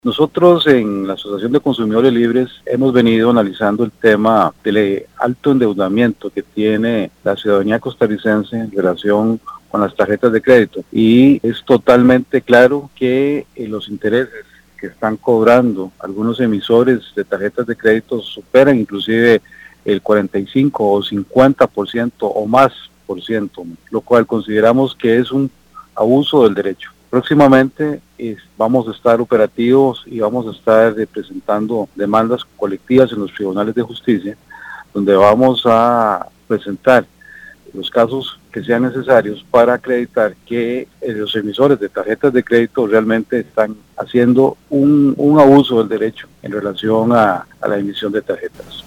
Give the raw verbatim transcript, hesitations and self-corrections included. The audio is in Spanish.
Nosotros en la Asociación de Consumidores Libres hemos venido analizando el tema del alto endeudamiento que tiene la ciudadanía costarricense en relación con las tarjetas de crédito, y es totalmente claro que eh, los intereses que están cobrando algunos emisores de tarjetas de crédito superan inclusive el cuarenta y cinco o cincuenta por ciento o más por ciento, lo cual consideramos que es un abuso del derecho. Próximamente eh, vamos a estar operativos y vamos a estar eh, presentando demandas colectivas en los tribunales de justicia, donde vamos a presentar los casos que sean necesarios para acreditar que eh, los emisores de tarjetas de crédito realmente están haciendo un, un abuso del derecho en relación a, a la emisión de tarjetas.